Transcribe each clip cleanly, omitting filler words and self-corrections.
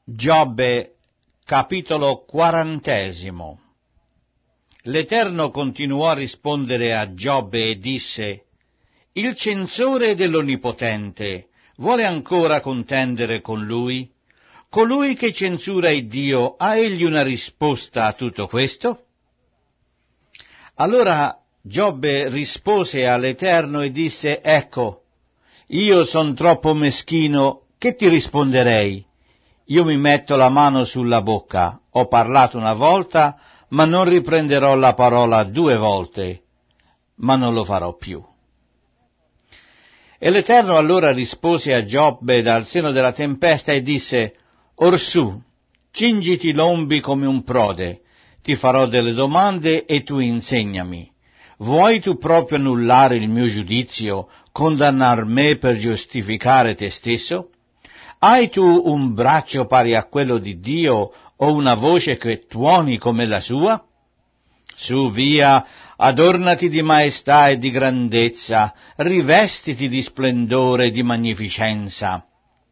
Giobbe, capitolo 40. L'Eterno continuò a rispondere a Giobbe e disse: Il censore dell'Onnipotente vuole ancora contendere con lui? Colui che censura Iddio, ha egli una risposta a tutto questo? Allora Giobbe rispose all'Eterno e disse: Ecco, io son troppo meschino, che ti risponderei? Io mi metto la mano sulla bocca, ho parlato una volta, ma non riprenderò la parola 2 volte, ma non lo farò più. E l'Eterno allora rispose a Giobbe dal seno della tempesta e disse: Orsù, cingiti lombi come un prode, ti farò delle domande e tu insegnami. Vuoi tu proprio annullare il mio giudizio, condannar me per giustificare te stesso? Hai tu un braccio pari a quello di Dio o una voce che tuoni come la sua? Su via, adornati di maestà e di grandezza, rivestiti di splendore e di magnificenza.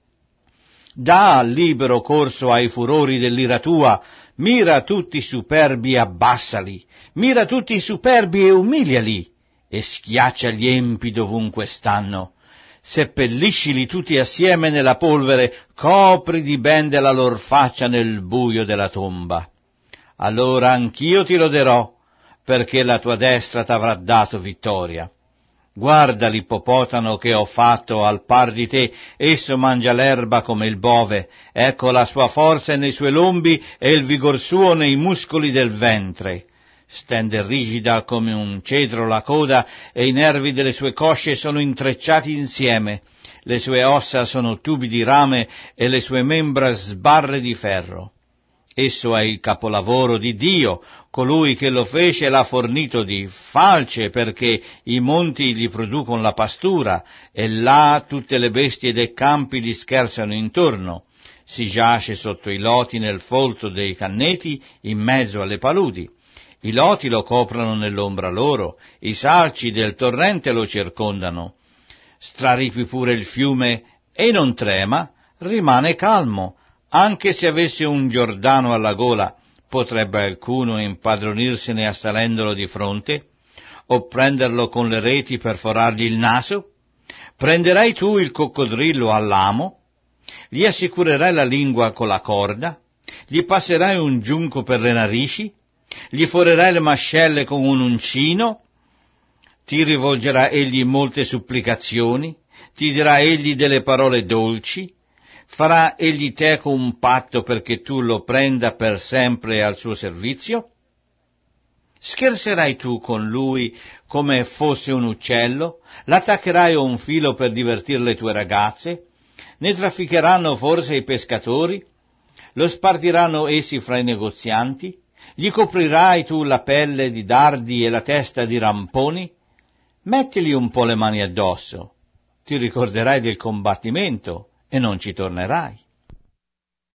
Dà libero corso ai furori dell'ira tua, mira tutti i superbi e abbassali, mira tutti i superbi e umiliali, e schiaccia gli empi dovunque stanno. Seppelliscili tutti assieme nella polvere, copri di bende la lor faccia nel buio della tomba. Allora anch'io ti loderò, perché la tua destra t'avrà dato vittoria. Guarda l'ippopotamo che ho fatto al par di te, esso mangia l'erba come il bove, ecco la sua forza è nei suoi lombi e il vigor suo nei muscoli del ventre. Stende rigida come un cedro la coda e i nervi delle sue cosce sono intrecciati insieme, le sue ossa sono tubi di rame e le sue membra sbarre di ferro. Esso è il capolavoro di Dio, colui che lo fece l'ha fornito di falce perché i monti gli producono la pastura e là tutte le bestie dei campi gli scherzano intorno. Si giace sotto i loti nel folto dei canneti in mezzo alle paludi. I loti lo coprono nell'ombra loro, i salci del torrente lo circondano. Straripi pure il fiume e non trema, rimane calmo. Anche se avesse un Giordano alla gola, potrebbe alcuno impadronirsene assalendolo di fronte, o prenderlo con le reti per forargli il naso? Prenderai tu il coccodrillo all'amo? Gli assicurerai la lingua con la corda? Gli passerai un giunco per le narici? Gli forerai le mascelle con un uncino? Ti rivolgerà egli molte supplicazioni? Ti dirà egli delle parole dolci? Farà egli teco un patto perché tu lo prenda per sempre al suo servizio? Scherzerai tu con lui come fosse un uccello? L'attaccherai a un filo per divertir le tue ragazze? Ne trafficheranno forse i pescatori? Lo spartiranno essi fra i negozianti? Gli coprirai tu la pelle di dardi e la testa di ramponi? Mettigli un po' le mani addosso. Ti ricorderai del combattimento e non ci tornerai.